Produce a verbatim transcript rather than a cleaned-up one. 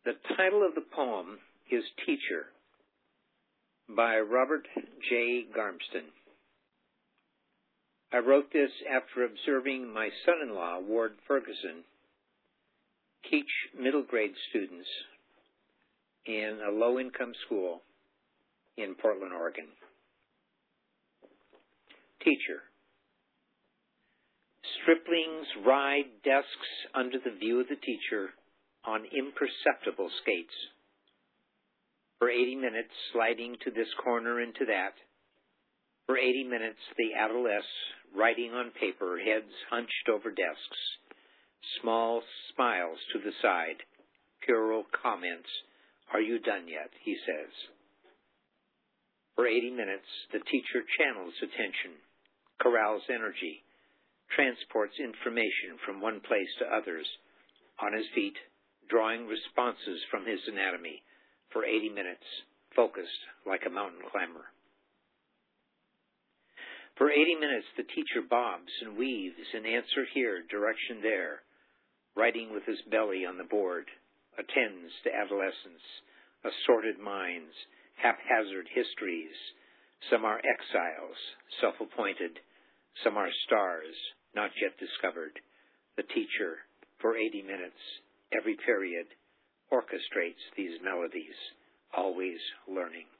The title of the poem is Teacher by Robert J. Garmston. I wrote this after observing my son-in-law, Ward Ferguson, teach middle grade students in a low-income school in Portland, Oregon. Teacher. Striplings ride desks under the view of the teacher on imperceptible skates. For eighty minutes, sliding to this corner and to that. For eighty minutes, the adolescents writing on paper, heads hunched over desks. Small smiles to the side. Puerile comments. Are you done yet? He says. For eighty minutes, the teacher channels attention, corrals energy, transports information from one place to others, on his feet, drawing responses from his anatomy, for eighty minutes, focused like a mountain climber. For eighty minutes, the teacher bobs and weaves, an answer here, direction there, writing with his belly on the board, attends to adolescents, assorted minds, haphazard histories. Some are exiles, self-appointed. Some are stars, not yet discovered. The teacher, for eighty minutes, every period, orchestrates these melodies, always learning.